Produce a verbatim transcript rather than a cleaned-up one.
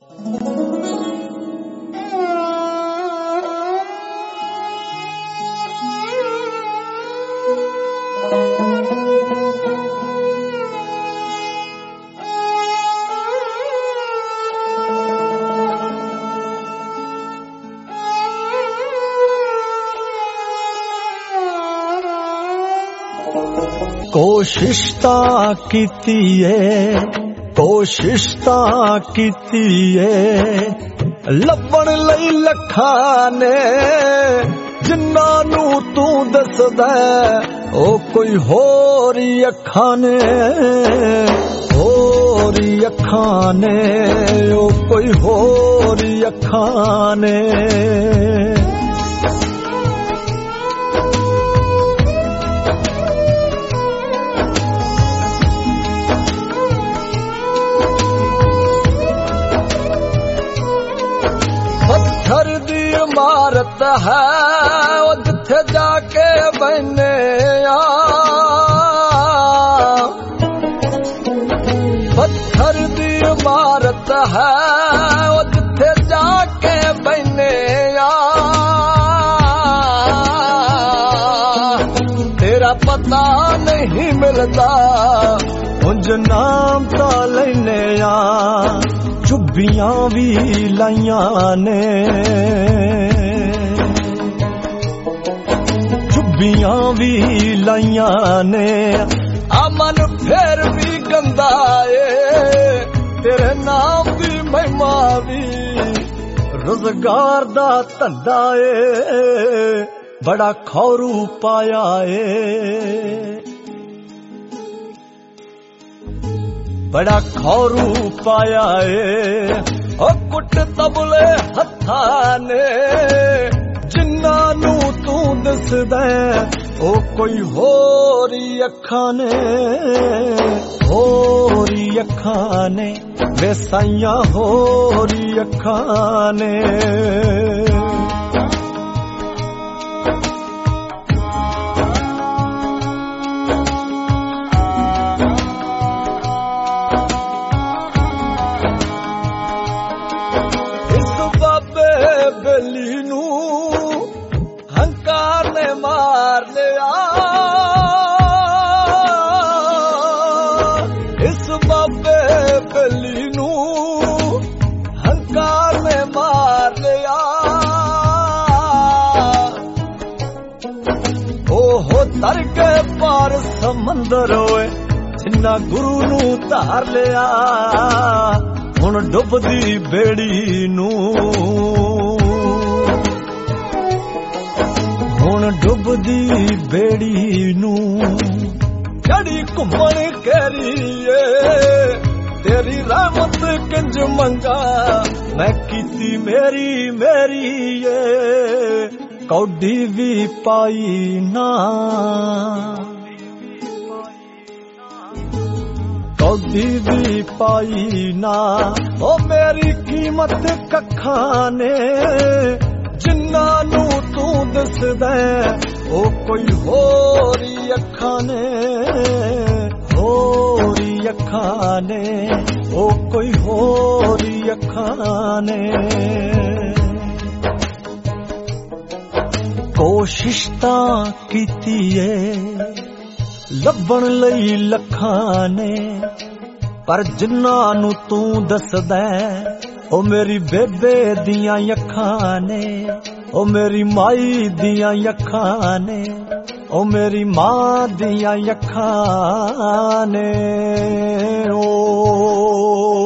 कोशिश तां कीती है कोशिश तां कीती है लभण लई लखां ने जिन्हां नूं तू दसदा ओ कोई होर अखां ने होर अखां ने ओ कोई होर अखां ने पत्थर दी इमारत है ओ जिथे जाके बने आ पत्थर दी इमारत है ओ जिथे जाके बने आ तेरा पता नहीं मिलता उंज नाम ता लेने आ चुब्बियां भी लाइयां ने चुब्बियां भी लाइयां ने अमन फिर भी गंदा ए तेरे नाम दी महिमा भी रोजगार दा धंधा ए बड़ा खौरू पाया ए बड़ा खौरू पाया ए ओ कुट तबले हत्थां ने जिन्हां नूं तू दसदा ओ कोई होर अखां ने होर अखां ने वे साइयां होर अखां ने बेली नू हंकार ने मार लिया इस बाबे बेली नू हंकार ने मार लिया ओहो तर के पार समंदर होए जिन्ना गुरु नू धार लिया हुण डुबदी बेड़ी नू हुण डुबदी बेड़ी नू जड़ी घुमण करिए तेरी रहमत किंज मंगा मैं कीती मेरी मेरी ये कौडी भी पाई ना कौडी भी पाई ना ओ मेरी कीमत कखां ने जिन्हां नूं तू दसदा ओ कोई होर अखां ने होर अखां ने ओ कोई होर अखां ने कोशिश तां कीती है लभण लई लखां ने पर जिन्हां नूं तू दसदा ओ मेरी बेबे दियां अखां ने ओ मेरी माई दियां अखां ने ओ मेरी मां दियां अखां ने ओ